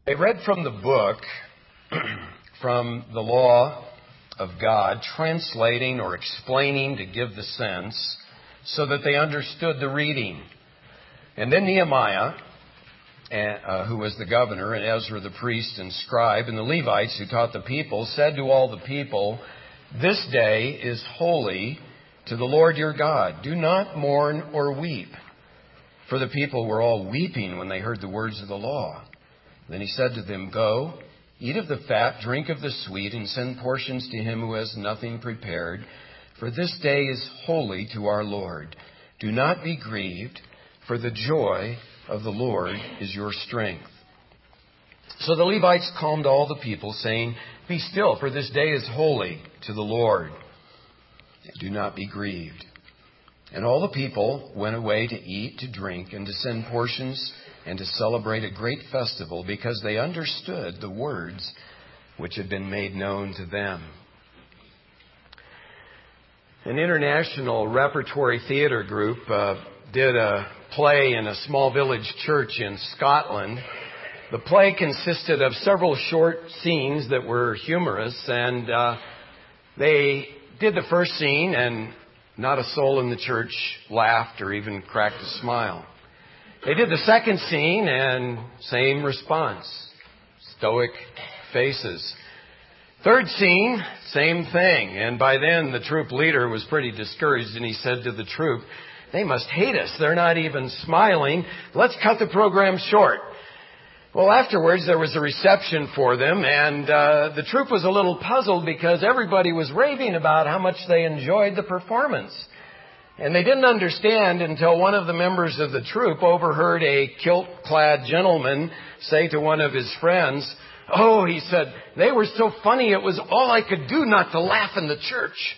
They read from the book, from the law of God, translating or explaining to give the sense so that they understood the reading. And then Nehemiah, who was the governor, and Ezra the priest and scribe, and the Levites who taught the people, said to all the people, "This day is holy to the Lord your God. Do not mourn or weep." For the people were all weeping when they heard the words of the law. Then he said to them, "Go, eat of the fat, drink of the sweet, and send portions to him who has nothing prepared. For this day is holy to our Lord. Do not be grieved, for the joy of the Lord is your strength." So the Levites calmed all the people, saying, "Be still, for this day is holy to the Lord. Do not be grieved." And all the people went away to eat, to drink, and to send portions, and to celebrate a great festival, because they understood the words which had been made known to them. An international repertory theater group did a play in a small village church in Scotland. The play consisted of several short scenes that were humorous, and they did the first scene, and not a soul in the church laughed or even cracked a smile. They did the second scene, and same response. Stoic faces. Third scene, same thing. And by then, the troop leader was pretty discouraged, and he said to the troop, "They must hate us. They're not even smiling. Let's cut the program short." Well, afterwards, there was a reception for them, and the troop was a little puzzled because everybody was raving about how much they enjoyed the performance. And they didn't understand until one of the members of the troop overheard a kilt-clad gentleman say to one of his friends, "Oh," he said, "they were so funny it was all I could do not to laugh in the church."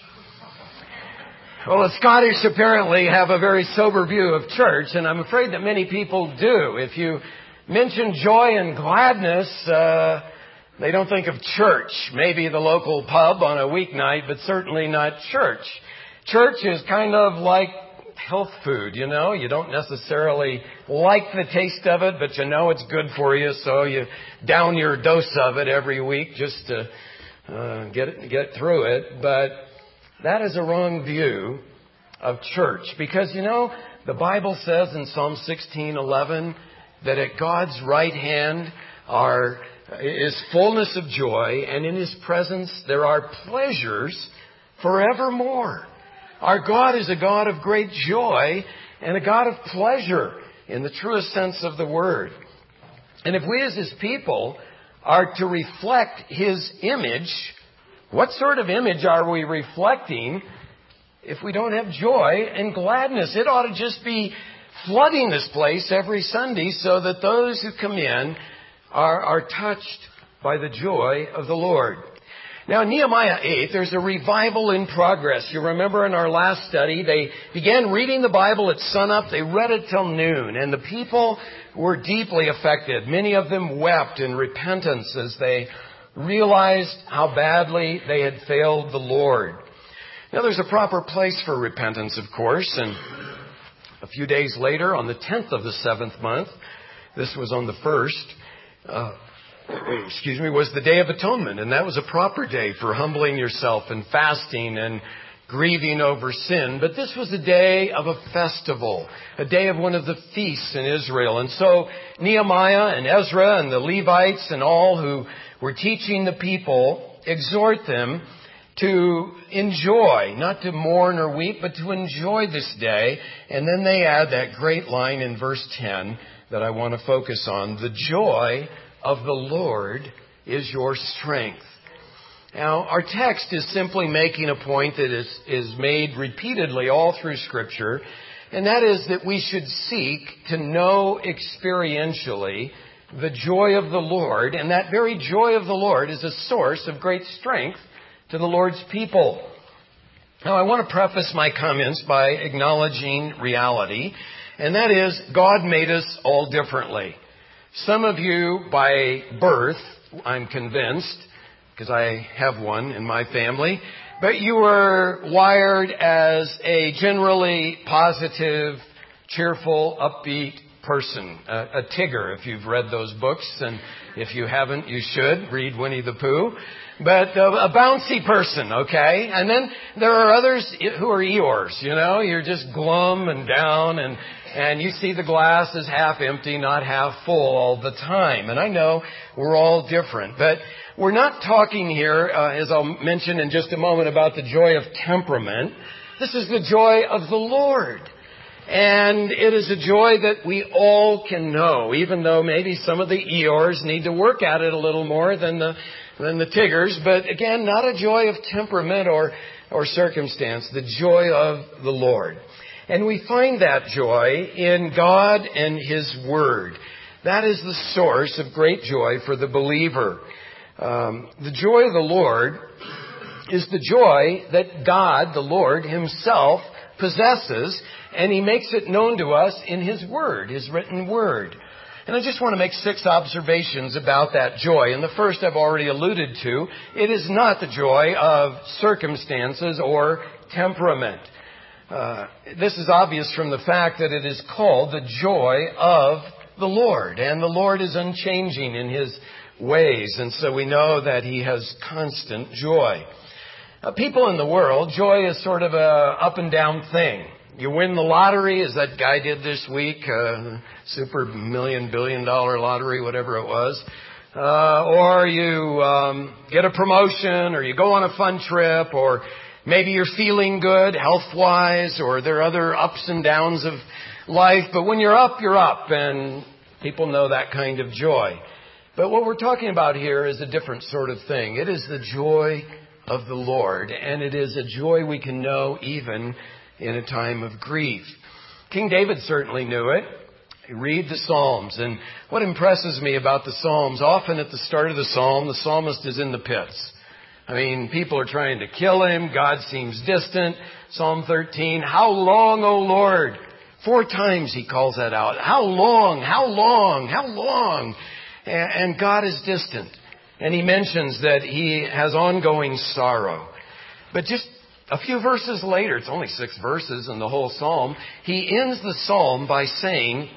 Well, the Scottish apparently have a very sober view of church, and I'm afraid that many people do. If you mention joy and gladness, they don't think of church. Maybe the local pub on a weeknight, but certainly not church. Church is kind of like health food, you know. You don't necessarily like the taste of it, but you know it's good for you, so you down your dose of it every week just to get through it. But that is a wrong view of church, because, you know, the Bible says in Psalm 16:11 that at God's right hand is fullness of joy, and in His presence there are pleasures forevermore. Our God is a God of great joy and a God of pleasure in the truest sense of the word. And if we as His people are to reflect His image, what sort of image are we reflecting if we don't have joy and gladness? It ought to just be flooding this place every Sunday so that those who come in are touched by the joy of the Lord. Now, in Nehemiah 8, there's a revival in progress. You remember in our last study, they began reading the Bible at sunup. They read it till noon, and the people were deeply affected. Many of them wept in repentance as they realized how badly they had failed the Lord. Now, there's a proper place for repentance, of course, and a few days later, on the 10th of the 7th month, this was on the 1st, was the Day of Atonement. And that was a proper day for humbling yourself and fasting and grieving over sin. But this was a day of a festival, a day of one of the feasts in Israel. And so Nehemiah and Ezra and the Levites and all who were teaching the people exhort them to enjoy, not to mourn or weep, but to enjoy this day. And then they add that great line in verse 10 that I want to focus on. The joy of the Lord is your strength. Now, our text is simply making a point that is made repeatedly all through Scripture, and that is that we should seek to know experientially the joy of the Lord, and that very joy of the Lord is a source of great strength to the Lord's people. Now, I want to preface my comments by acknowledging reality, and that is God made us all differently. Some of you, by birth, I'm convinced, because I have one in my family, but you were wired as a generally positive, cheerful, upbeat person, a Tigger, if you've read those books. And if you haven't, you should read Winnie the Pooh. But a bouncy person, okay? And then there are others who are Eeyores, you know? You're just glum and down and you see the glass is half empty, not half full all the time. And I know we're all different. But we're not talking here, as I'll mention in just a moment, about the joy of temperament. This is the joy of the Lord. And it is a joy that we all can know, even though maybe some of the Eeyores need to work at it a little more than the Tiggers. But again, not a joy of temperament or circumstance, the joy of the Lord. And we find that joy in God and His Word. That is the source of great joy for the believer. The joy of the Lord is the joy that God, the Lord Himself, possesses, and He makes it known to us in His Word, His written Word. And I just want to make 6 observations about that joy. And the first I've already alluded to. It is not the joy of circumstances or temperament. This is obvious from the fact that it is called the joy of the Lord. And the Lord is unchanging in His ways. And so we know that He has constant joy. People in the world, joy is sort of a up and down thing. You win the lottery, as that guy did this week, super $1,000,000,000 lottery, whatever it was. Or you get a promotion, or you go on a fun trip, or maybe you're feeling good health-wise, or there are other ups and downs of life. But when you're up, and people know that kind of joy. But what we're talking about here is a different sort of thing. It is the joy of the Lord, and it is a joy we can know even in a time of grief. King David certainly knew it. Read the Psalms, and what impresses me about the Psalms, often at the start of the Psalm, the psalmist is in the pits. I mean, people are trying to kill him. God seems distant. Psalm 13, how long, O Lord? 4 times he calls that out. How long? How long? How long? And God is distant. And he mentions that he has ongoing sorrow. But just a few verses later, it's only 6 verses in the whole psalm, he ends the psalm by saying,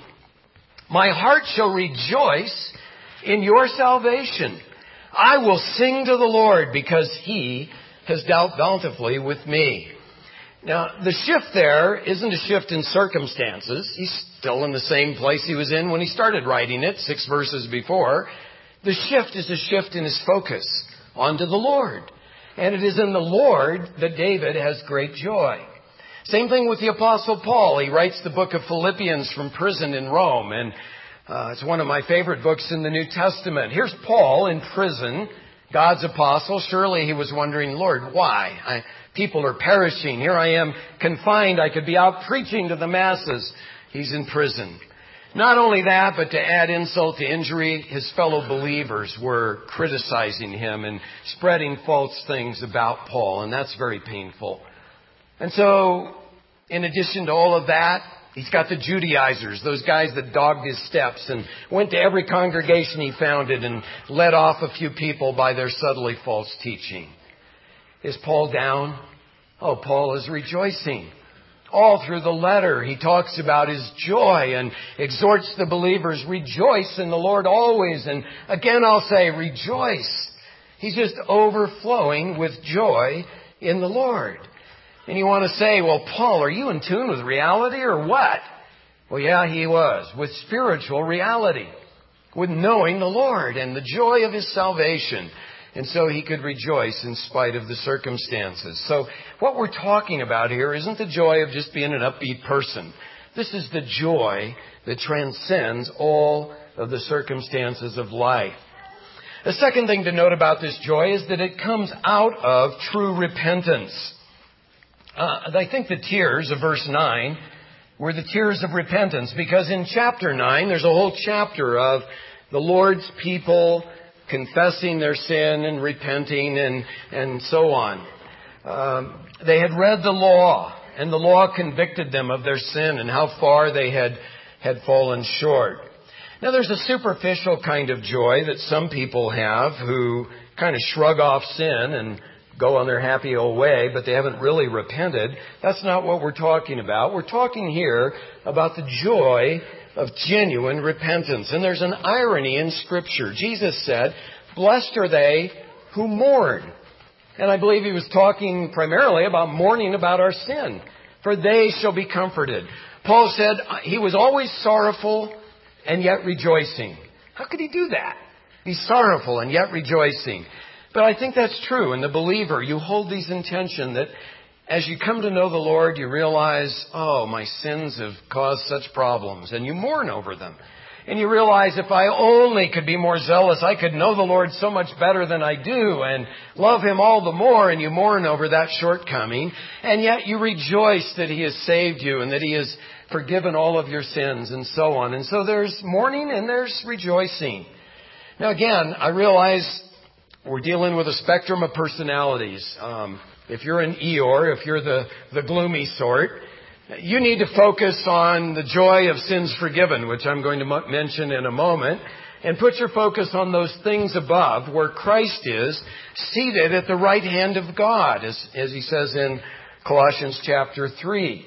my heart shall rejoice in your salvation. I will sing to the Lord because He has dealt bountifully with me. Now, the shift there isn't a shift in circumstances. He's still in the same place he was in when he started writing it, 6 verses before. The shift is a shift in his focus onto the Lord. And it is in the Lord that David has great joy. Same thing with the Apostle Paul. He writes the book of Philippians from prison in Rome. And it's one of my favorite books in the New Testament. Here's Paul in prison, God's apostle. Surely he was wondering, Lord, why? People are perishing. Here I am confined. I could be out preaching to the masses. He's in prison. Not only that, but to add insult to injury, his fellow believers were criticizing him and spreading false things about Paul, and that's very painful. And so, in addition to all of that, he's got the Judaizers, those guys that dogged his steps and went to every congregation he founded and led off a few people by their subtly false teaching. Is Paul down? Oh, Paul is rejoicing. All through the letter, he talks about his joy and exhorts the believers, rejoice in the Lord always. And again, I'll say, rejoice. He's just overflowing with joy in the Lord. And you want to say, well, Paul, are you in tune with reality or what? Well, yeah, he was, with spiritual reality, with knowing the Lord and the joy of His salvation. And so he could rejoice in spite of the circumstances. So what we're talking about here isn't the joy of just being an upbeat person. This is the joy that transcends all of the circumstances of life. The second thing to note about this joy is that it comes out of true repentance. I think the tears of verse 9 were the tears of repentance, because in chapter 9 there's a whole chapter of the Lord's people confessing their sin and repenting and so on. They had read the law, and the law convicted them of their sin and how far they had fallen short. Now, there's a superficial kind of joy that some people have who kind of shrug off sin and go on their happy old way, but they haven't really repented. That's not what we're talking about. We're talking here about the joy of genuine repentance. And there's an irony in Scripture. Jesus said, "Blessed are they who mourn." And I believe he was talking primarily about mourning about our sin, for they shall be comforted. Paul said he was always sorrowful and yet rejoicing. How could he do that? Be sorrowful and yet rejoicing. But I think that's true. In the believer, you hold these in tension that as you come to know the Lord, you realize, oh, my sins have caused such problems, and you mourn over them. And you realize, if I only could be more zealous, I could know the Lord so much better than I do and love Him all the more, and you mourn over that shortcoming. And yet you rejoice that He has saved you and that He has forgiven all of your sins and so on. And so there's mourning and there's rejoicing. Now again, I realize we're dealing with a spectrum of personalities. If you're an Eeyore, if you're the gloomy sort, you need to focus on the joy of sins forgiven, which I'm going to mention in a moment, and put your focus on those things above where Christ is seated at the right hand of God, as he says in Colossians chapter 3.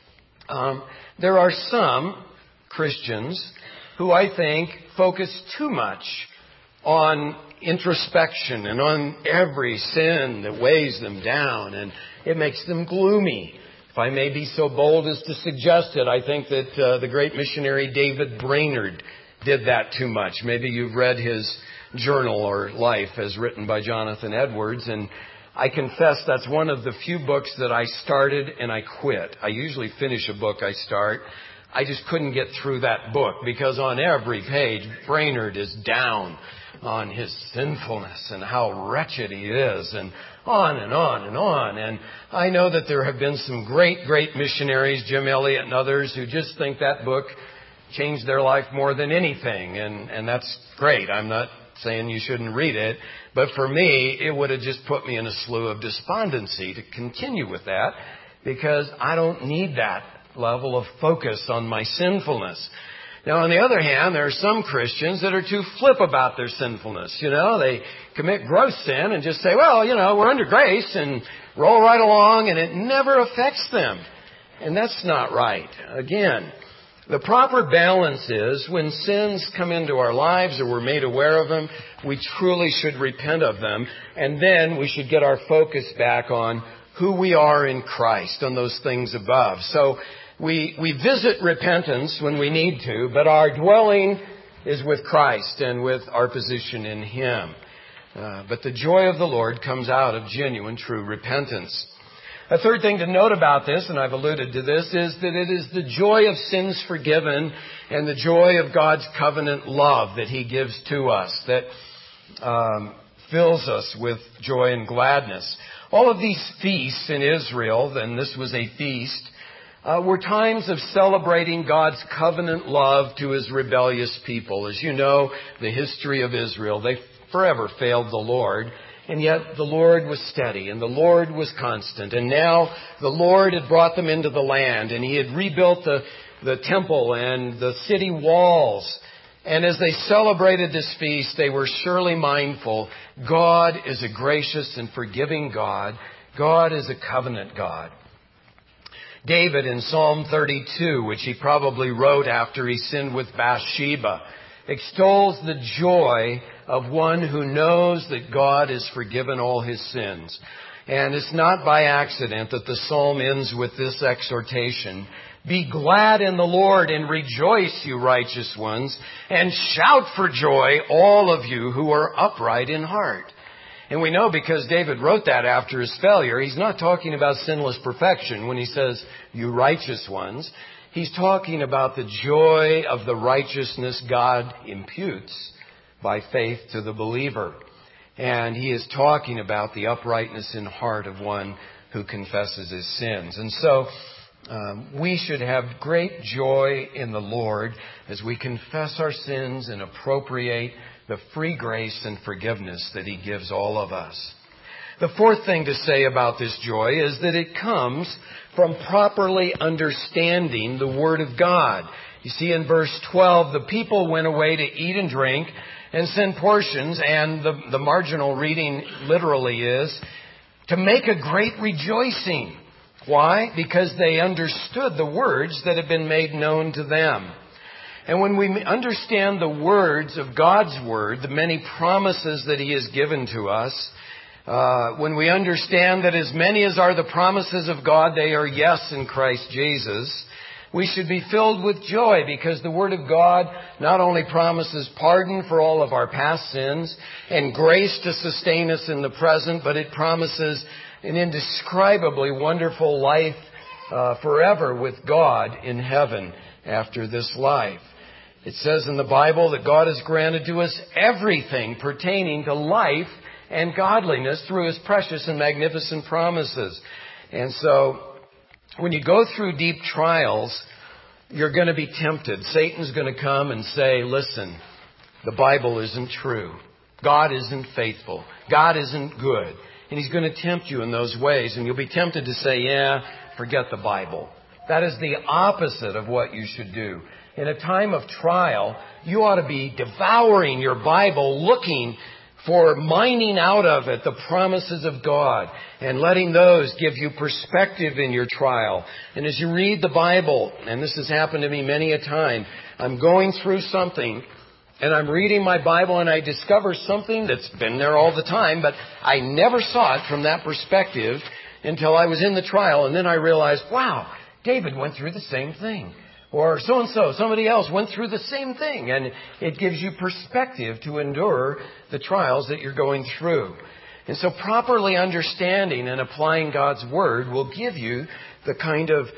There are some Christians who I think focus too much on introspection and on every sin that weighs them down, and it makes them gloomy. If I may be so bold as to suggest it, I think that the great missionary David Brainerd did that too much. Maybe you've read his journal or life as written by Jonathan Edwards, and I confess that's one of the few books that I started and I quit. I usually finish a book I start. I just couldn't get through that book because on every page, Brainerd is down on his sinfulness and how wretched he is, and on and on and on. And I know that there have been some great missionaries, Jim Elliot and others, who just think that book changed their life more than anything. And that's great. I'm not saying you shouldn't read it. But for me, it would have just put me in a slough of despondency to continue with that, because I don't need that level of focus on my sinfulness. Now, on the other hand, there are some Christians that are too flip about their sinfulness. They commit gross sin and just say, well, we're under grace, and roll right along, and it never affects them. And that's not right. Again, the proper balance is when sins come into our lives or we're made aware of them, we truly should repent of them, and then we should get our focus back on who we are in Christ, on those things above. So we visit repentance when we need to, but our dwelling is with Christ and with our position in Him. But the joy of the Lord comes out of genuine, true repentance. A third thing to note about this, and I've alluded to this, is that it is the joy of sins forgiven and the joy of God's covenant love that He gives to us that fills us with joy and gladness. All of these feasts in Israel, and this was a feast, were times of celebrating God's covenant love to His rebellious people. As you know, the history of Israel, they forever failed the Lord, and yet the Lord was steady, and the Lord was constant. And now the Lord had brought them into the land, and He had rebuilt the temple and the city walls. And as they celebrated this feast, they were surely mindful, God is a gracious and forgiving God. God is a covenant God. David in Psalm 32, which he probably wrote after he sinned with Bathsheba, extols the joy of one who knows that God has forgiven all his sins. And it's not by accident that the psalm ends with this exhortation: be glad in the Lord and rejoice, you righteous ones, and shout for joy, all of you who are upright in heart. And we know because David wrote that after his failure, he's not talking about sinless perfection when he says, you righteous ones. He's talking about the joy of the righteousness God imputes by faith to the believer. And he is talking about the uprightness in heart of one who confesses his sins. And so we should have great joy in the Lord as we confess our sins and appropriate the free grace and forgiveness that He gives all of us. The fourth thing to say about this joy is that it comes from properly understanding the Word of God. You see in verse 12, the people went away to eat and drink and send portions, and the marginal reading literally is, to make a great rejoicing. Why? Because they understood the words that had been made known to them. And when we understand the words of God's Word, the many promises that He has given to us, when we understand that as many as are the promises of God, they are yes in Christ Jesus, we should be filled with joy because the Word of God not only promises pardon for all of our past sins and grace to sustain us in the present, but it promises an indescribably wonderful life forever with God in heaven after this life. It says in the Bible that God has granted to us everything pertaining to life and godliness through His precious and magnificent promises. And so, when you go through deep trials, you're going to be tempted. Satan's going to come and say, listen, the Bible isn't true. God isn't faithful. God isn't good. And he's going to tempt you in those ways. And you'll be tempted to say, yeah, forget the Bible. That is the opposite of what you should do. In a time of trial, you ought to be devouring your Bible, looking for mining out of it the promises of God and letting those give you perspective in your trial. And as you read the Bible, and this has happened to me many a time, I'm going through something and I'm reading my Bible and I discover something that's been there all the time, but I never saw it from that perspective until I was in the trial. And then I realized, wow, David went through the same thing. Or so-and-so, somebody else went through the same thing. And it gives you perspective to endure the trials that you're going through. And so properly understanding and applying God's Word will give you the kind of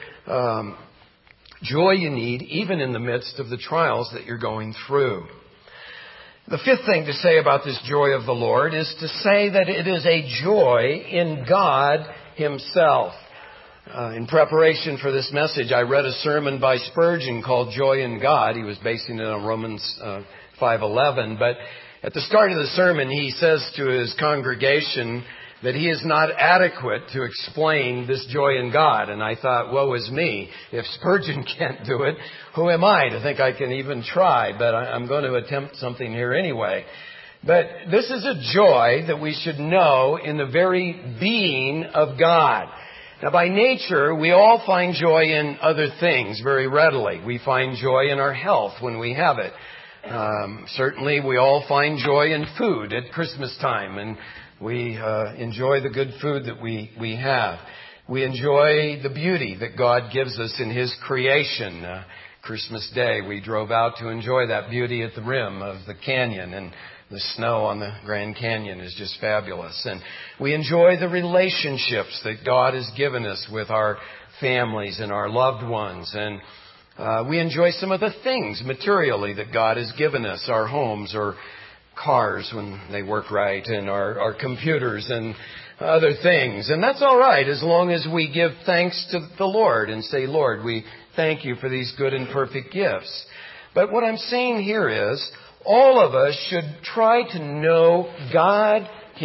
joy you need even in the midst of the trials that you're going through. The fifth thing to say about this joy of the Lord is to say that it is a joy in God Himself. In preparation for this message, I read a sermon by Spurgeon called Joy in God. He was basing it on Romans 5:11. But at the start of the sermon, he says to his congregation that he is not adequate to explain this joy in God. And I thought, woe is me. If Spurgeon can't do it, who am I to think I can even try? But I'm going to attempt something here anyway. But this is a joy that we should know in the very being of God. Now, by nature, we all find joy in other things very readily. We find joy in our health when we have it. Certainly, we all find joy in food at Christmas time, and we enjoy the good food that we have. We enjoy the beauty that God gives us in His creation. Christmas Day, we drove out to enjoy that beauty at the rim of the canyon, and the snow on the Grand Canyon is just fabulous. And we enjoy the relationships that God has given us with our families and our loved ones. And we enjoy some of the things materially that God has given us, our homes or cars when they work right, and our computers and other things. And that's all right as long as we give thanks to the Lord and say, Lord, we thank you for these good and perfect gifts. But what I'm saying here is, all of us should try to know God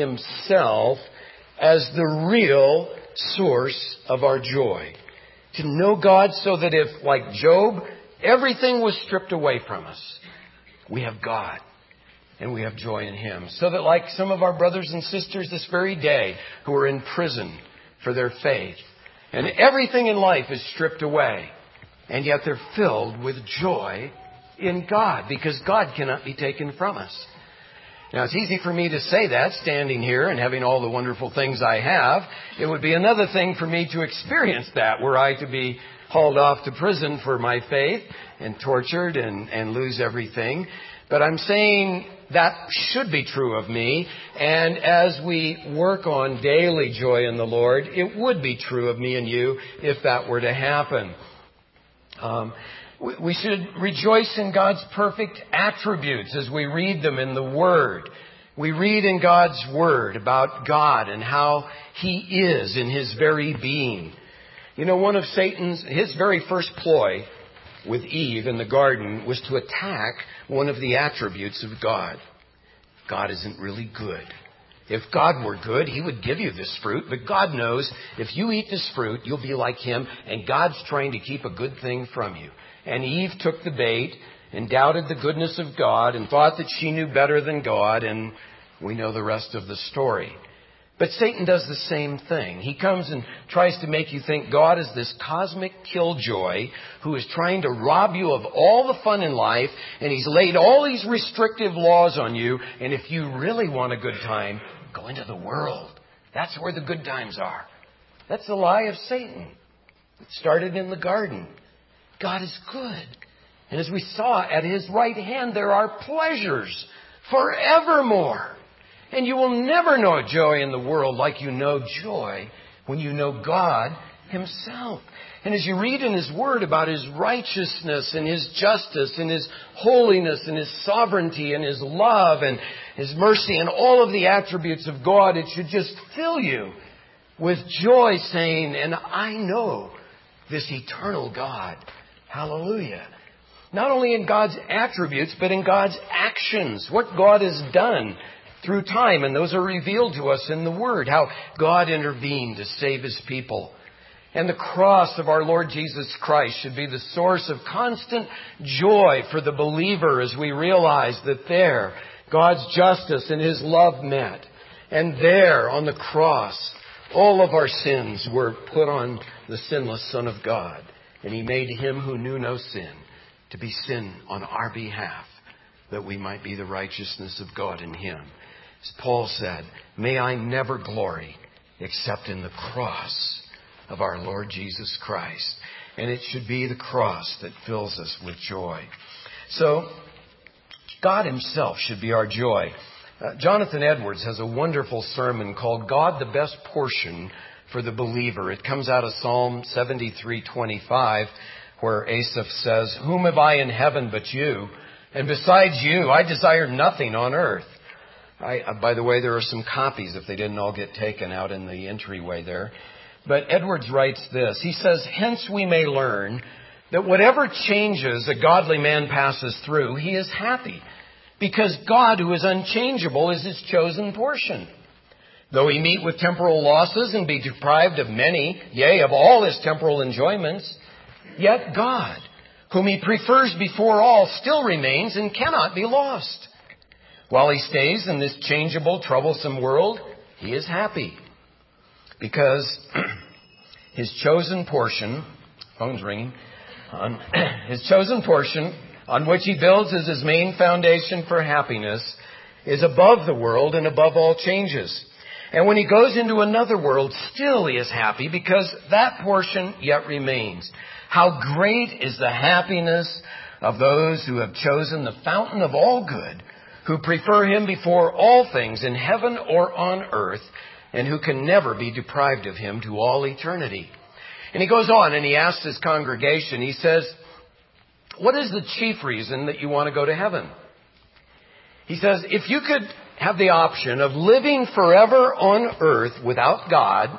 Himself as the real source of our joy. To know God so that if, like Job, everything was stripped away from us, we have God and we have joy in Him. So that like some of our brothers and sisters this very day who are in prison for their faith, and everything in life is stripped away, and yet they're filled with joy in God, because God cannot be taken from us. Now, it's easy for me to say that, standing here and having all the wonderful things I have. It would be another thing for me to experience that, were I to be hauled off to prison for my faith and tortured and lose everything. But I'm saying that should be true of me. And as we work on daily joy in the Lord, it would be true of me and you if that were to happen. We should rejoice in God's perfect attributes as we read them in the Word. We read in God's Word about God and how He is in His very being. You know, one of his very first ploy with Eve in the garden was to attack one of the attributes of God. God isn't really good. If God were good, He would give you this fruit. But God knows if you eat this fruit, you'll be like Him. And God's trying to keep a good thing from you. And Eve took the bait and doubted the goodness of God and thought that she knew better than God. And we know the rest of the story. But Satan does the same thing. He comes and tries to make you think God is this cosmic killjoy who is trying to rob you of all the fun in life, and he's laid all these restrictive laws on you, and if you really want a good time, go into the world. That's where the good times are. That's the lie of Satan. It started in the garden. God is good. And as we saw, at His right hand there are pleasures forevermore. And you will never know joy in the world like you know joy when you know God Himself. And as you read in His Word about His righteousness and His justice and His holiness and His sovereignty and His love and His mercy and all of the attributes of God, it should just fill you with joy saying, and I know this eternal God. Hallelujah. Not only in God's attributes, but in God's actions. What God has done through time, and those are revealed to us in the Word. How God intervened to save His people. And the cross of our Lord Jesus Christ should be the source of constant joy for the believer as we realize that there, God's justice and His love met. And there, on the cross, all of our sins were put on the sinless Son of God. And He made Him who knew no sin to be sin on our behalf, that we might be the righteousness of God in Him. As Paul said, may I never glory except in the cross of our Lord Jesus Christ. And it should be the cross that fills us with joy. So, God Himself should be our joy. Jonathan Edwards has a wonderful sermon called God the Best Portion for the Believer. It comes out of Psalm 73:25, where Asaph says, whom have I in heaven but you? And besides you, I desire nothing on earth. By the way, there are some copies if they didn't all get taken out in the entryway there. But Edwards writes this. He says, hence we may learn that whatever changes a godly man passes through, he is happy, because God, who is unchangeable, is his chosen portion. Though he meet with temporal losses and be deprived of many, yea, of all his temporal enjoyments, yet God, whom he prefers before all, still remains and cannot be lost. While he stays in this changeable, troublesome world, he is happy, because his chosen portion, phone's ringing, his chosen portion on which he builds as his main foundation for happiness is above the world and above all changes. And when he goes into another world, still he is happy, because that portion yet remains. How great is the happiness of those who have chosen the fountain of all good, who prefer Him before all things in heaven or on earth, and who can never be deprived of Him to all eternity. And he goes on and he asks his congregation, he says, what is the chief reason that you want to go to heaven? He says, if you could have the option of living forever on earth without God,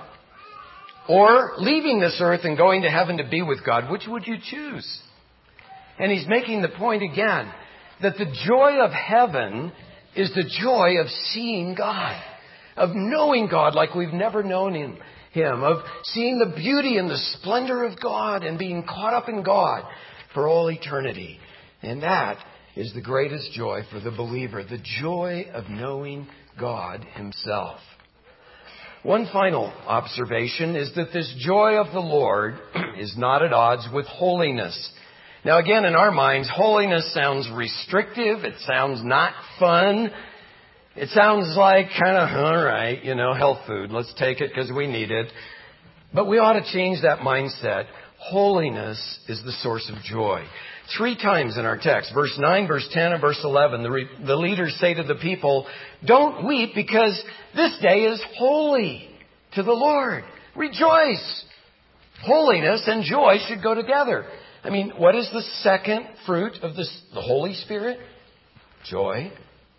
or leaving this earth and going to heaven to be with God, which would you choose? And he's making the point again, that the joy of heaven is the joy of seeing God, of knowing God like we've never known Him, of seeing the beauty and the splendor of God and being caught up in God for all eternity. And that is the greatest joy for the believer, the joy of knowing God Himself. One final observation is that this joy of the Lord is not at odds with holiness. Now again, in our minds, holiness sounds restrictive. It sounds not fun. It sounds like kind of, all right, health food. Let's take it because we need it. But we ought to change that mindset. Holiness is the source of joy. 3 times in our text, verse 9, verse 10, and verse 11, the leaders say to the people, don't weep, because this day is holy to the Lord. Rejoice. Holiness and joy should go together. I mean, what is the second fruit of the Holy Spirit? Joy.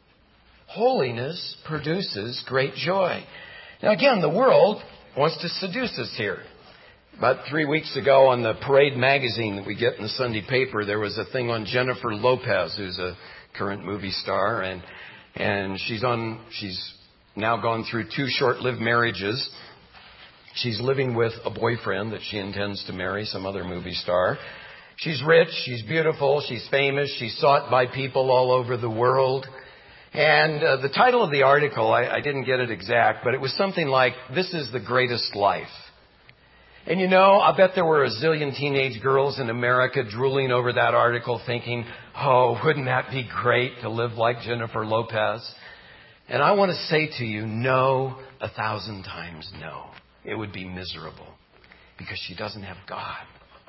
Holiness produces great joy. Now again, the world wants to seduce us here. About 3 weeks ago on the Parade magazine that we get in the Sunday paper, there was a thing on Jennifer Lopez, who's a current movie star, and she's now gone through 2 short-lived marriages. She's living with a boyfriend that she intends to marry, some other movie star. She's rich, she's beautiful, she's famous, she's sought by people all over the world. And the title of the article, I didn't get it exact, but it was something like, "This is the Greatest Life." And you know, I bet there were a zillion teenage girls in America drooling over that article thinking, "Oh, wouldn't that be great to live like Jennifer Lopez?" And I want to say to you, no, 1,000 times no. It would be miserable because she doesn't have God.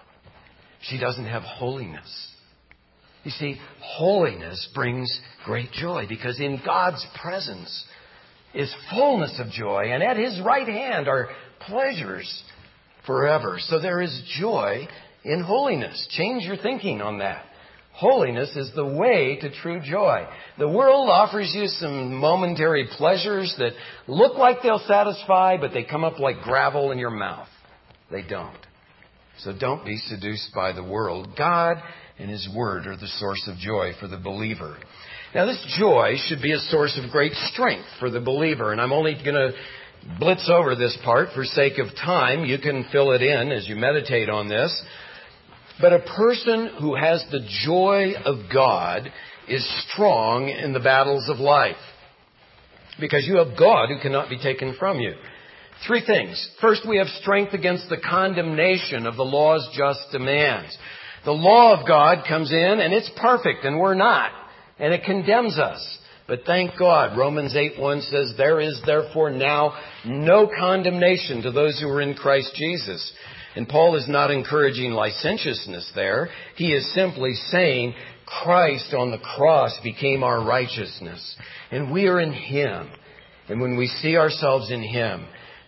She doesn't have holiness. You see, holiness brings great joy because in God's presence is fullness of joy, and at His right hand are pleasures forever. So there is joy in holiness. Change your thinking on that. Holiness is the way to true joy. The world offers you some momentary pleasures that look like they'll satisfy, but they come up like gravel in your mouth. They don't. So don't be seduced by the world. God and His Word are the source of joy for the believer. Now, this joy should be a source of great strength for the believer. And I'm only going to blitz over this part for sake of time. You can fill it in as you meditate on this. But a person who has the joy of God is strong in the battles of life because you have God who cannot be taken from you. 3 things. First, we have strength against the condemnation of the law's just demands. The law of God comes in and it's perfect and we're not. And it condemns us. But thank God, Romans 8:1 says, "There is therefore now no condemnation to those who are in Christ Jesus." And Paul is not encouraging licentiousness there. He is simply saying Christ on the cross became our righteousness. And we are in Him. And when we see ourselves in Him,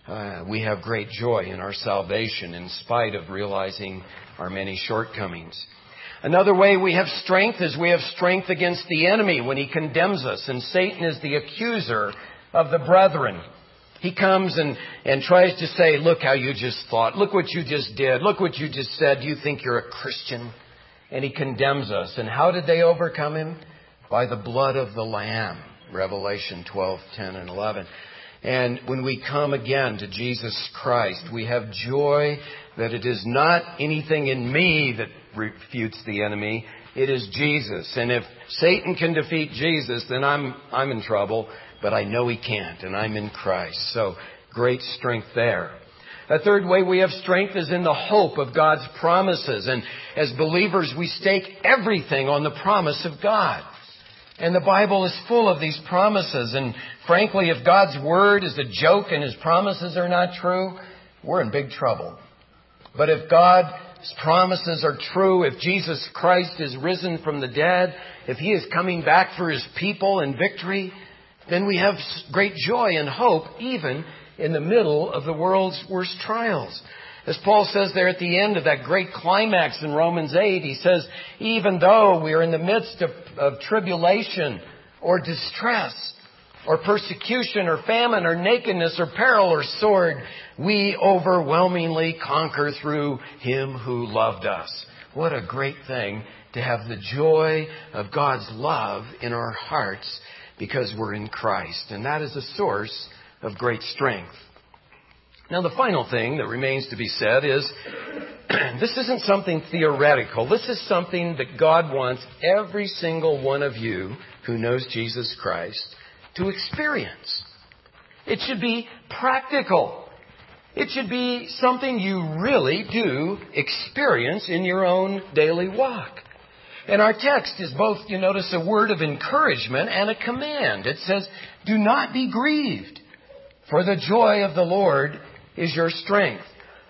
we have great joy in our salvation in spite of realizing our many shortcomings. Another way we have strength is we have strength against the enemy when he condemns us. And Satan is the accuser of the brethren. He comes and tries to say, "Look how you just thought. Look what you just did. Look what you just said. You think you're a Christian?" And he condemns us. And how did they overcome him? By the blood of the Lamb. Revelation 12:10 and 11. And when we come again to Jesus Christ, we have joy that it is not anything in me that refutes the enemy. It is Jesus. And if Satan can defeat Jesus, then I'm in trouble. But I know he can't, and I'm in Christ. So great strength there. A third way we have strength is in the hope of God's promises. And as believers, we stake everything on the promise of God. And the Bible is full of these promises. And frankly, if God's Word is a joke and His promises are not true, we're in big trouble. But if God's promises are true, if Jesus Christ is risen from the dead, if He is coming back for His people in victory, then we have great joy and hope even in the middle of the world's worst trials. As Paul says there at the end of that great climax in Romans 8, he says, even though we are in the midst of tribulation or distress or persecution or famine or nakedness or peril or sword, we overwhelmingly conquer through Him who loved us. What a great thing to have the joy of God's love in our hearts because we're in Christ. And that is a source of great strength. Now, the final thing that remains to be said is, this isn't something theoretical. This is something that God wants every single one of you who knows Jesus Christ to experience. It should be practical. It should be something you really do experience in your own daily walk. And our text is both, you notice, a word of encouragement and a command. It says, do not be grieved, for the joy of the Lord is your strength.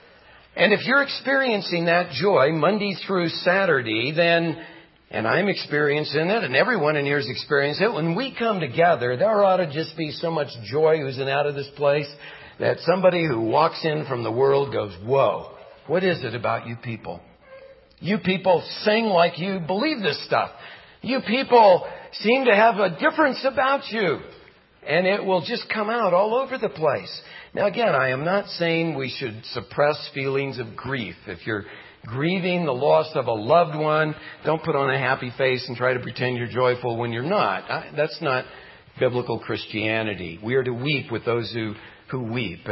And if you're experiencing that joy Monday through Saturday, then, and I'm experiencing it, and everyone in here is experiencing it, when we come together, there ought to just be so much joy oozing out of this place that somebody who walks in from the world goes, whoa, what is it about you people? You people sing like you believe this stuff. You people seem to have a difference about you. And it will just come out all over the place. Now, again, I am not saying we should suppress feelings of grief. If you're grieving the loss of a loved one, don't put on a happy face and try to pretend you're joyful when you're not. That's not biblical Christianity. We are to weep with those who weep.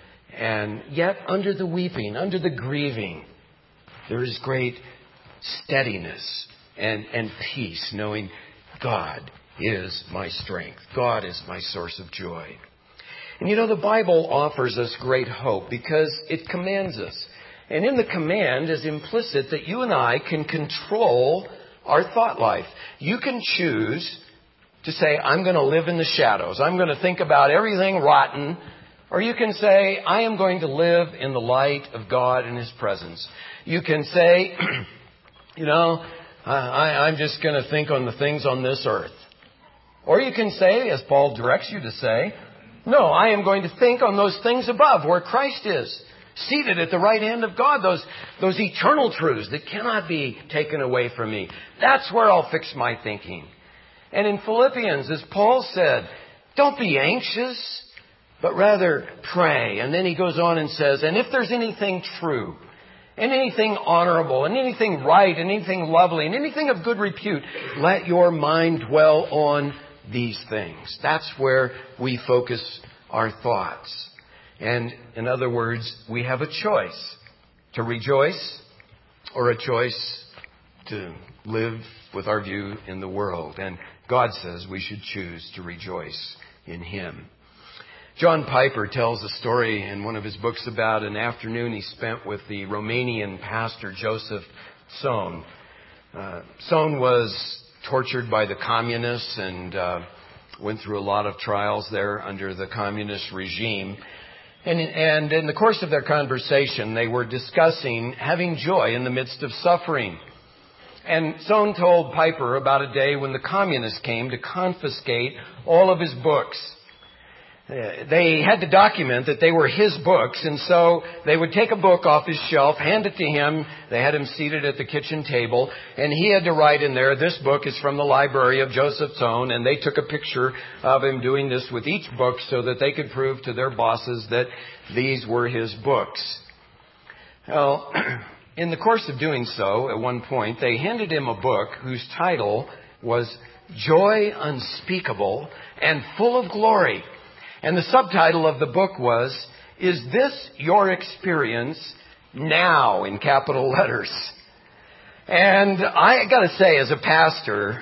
And yet, under the weeping, under the grieving, there is great steadiness and peace, knowing God is my strength. God is my source of joy. And the Bible offers us great hope because it commands us. And in the command is implicit that you and I can control our thought life. You can choose to say, I'm going to live in the shadows. I'm going to think about everything rotten. Or you can say, I am going to live in the light of God and His presence. You can say, I'm just going to think on the things on this earth. Or you can say, as Paul directs you to say, no, I am going to think on those things above where Christ is, seated at the right hand of God, those eternal truths that cannot be taken away from me. That's where I'll fix my thinking. And in Philippians, as Paul said, don't be anxious, but rather pray. And then he goes on and says, and if there's anything true, and anything honorable, and anything right, and anything lovely, and anything of good repute, let your mind dwell on these things. That's where we focus our thoughts. And in other words, we have a choice to rejoice or a choice to live with our view in the world. And God says we should choose to rejoice in Him. John Piper tells a story in one of his books about an afternoon he spent with the Romanian pastor Joseph Tson. Tson was tortured by the communists and went through a lot of trials there under the communist regime. And in the course of their conversation, they were discussing having joy in the midst of suffering. And Tson told Piper about a day when the communists came to confiscate all of his books. They had to document that they were his books, and so they would take a book off his shelf, hand it to him. They had him seated at the kitchen table, and he had to write in there, this book is from the library of Joseph Tson, and they took a picture of him doing this with each book so that they could prove to their bosses that these were his books. Well, in the course of doing so, at one point, they handed him a book whose title was Joy Unspeakable and Full of Glory. And the subtitle of the book was, Is This Your Experience Now? In capital letters. And I got to say, as a pastor,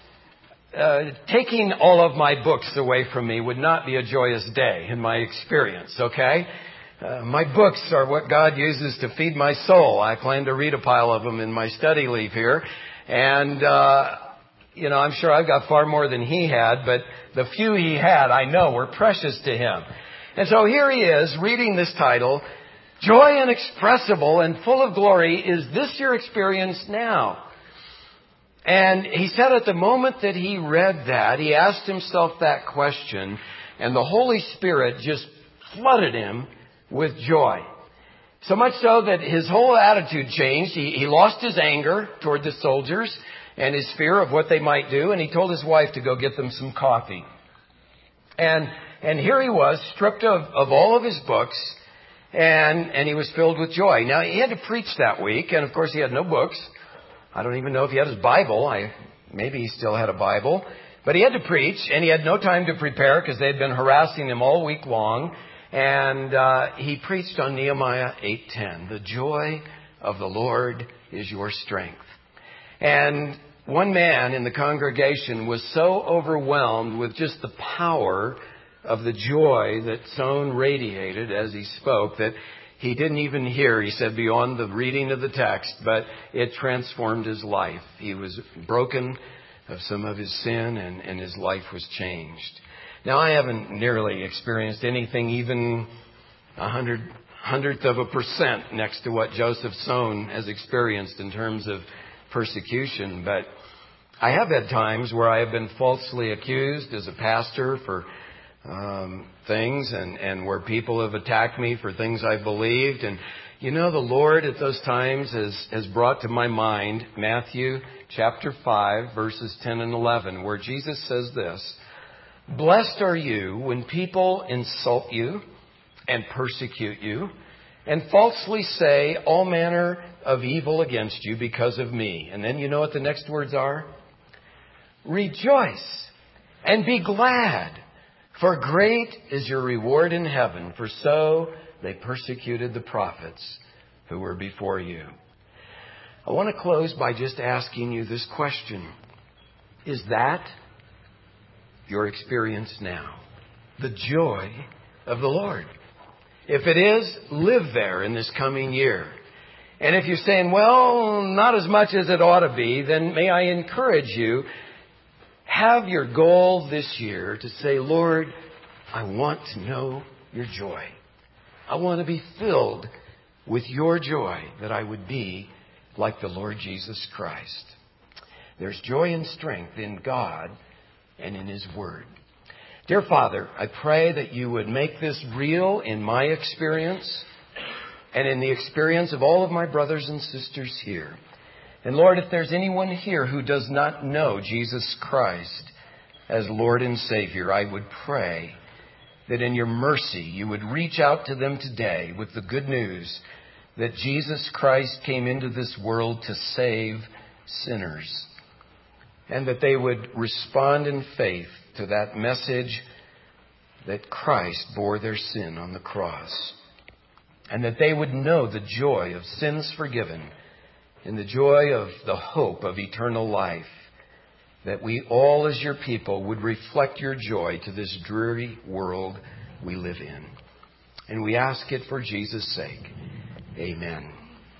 taking all of my books away from me would not be a joyous day in my experience, okay? My books are what God uses to feed my soul. I plan to read a pile of them in my study leave here. And I'm sure I've got far more than he had, but the few he had, I know, were precious to him. And so here he is, reading this title, Joy Inexpressible and Full of Glory, Is This Your Experience Now? And he said at the moment that he read that, he asked himself that question, and the Holy Spirit just flooded him with joy. So much so that his whole attitude changed. He lost his anger toward the soldiers and his fear of what they might do, and he told his wife to go get them some coffee. And here he was, stripped of all of his books, and he was filled with joy. Now, he had to preach that week, and of course he had no books. I don't even know if he had his Bible. Maybe he still had a Bible. But he had to preach, and he had no time to prepare because they had been harassing him all week long. And he preached on Nehemiah 8:10. The joy of the Lord is your strength. And one man in the congregation was so overwhelmed with just the power of the joy that Tson radiated as he spoke that he didn't even hear, he said, beyond the reading of the text, but it transformed his life. He was broken of some of his sin and his life was changed. Now, I haven't nearly experienced anything even 1/100% next to what Joseph Tson has experienced in terms of persecution, but I have had times where I have been falsely accused as a pastor for things and where people have attacked me for things I believed. And the Lord at those times has brought to my mind Matthew chapter 5, verses 10 and 11, where Jesus says this, Blessed are you when people insult you and persecute you and falsely say all manner of evil against you because of me. And then you know what the next words are? Rejoice and be glad, for great is your reward in heaven, for so they persecuted the prophets who were before you. I want to close by just asking you this question. Is that your experience now. The joy of the Lord. If it is, live there in this coming year. And if you're saying, well, not as much as it ought to be, then may I encourage you, have your goal this year to say, Lord, I want to know your joy. I want to be filled with your joy, that I would be like the Lord Jesus Christ. There's joy and strength in God and in His Word. Dear Father, I pray that you would make this real in my experience and in the experience of all of my brothers and sisters here. And Lord, if there's anyone here who does not know Jesus Christ as Lord and Savior, I would pray that in your mercy you would reach out to them today with the good news that Jesus Christ came into this world to save sinners, and that they would respond in faith to that message that Christ bore their sin on the cross, and that they would know the joy of sins forgiven and the joy of the hope of eternal life, that we all as your people would reflect your joy to this dreary world we live in. And we ask it for Jesus' sake. Amen.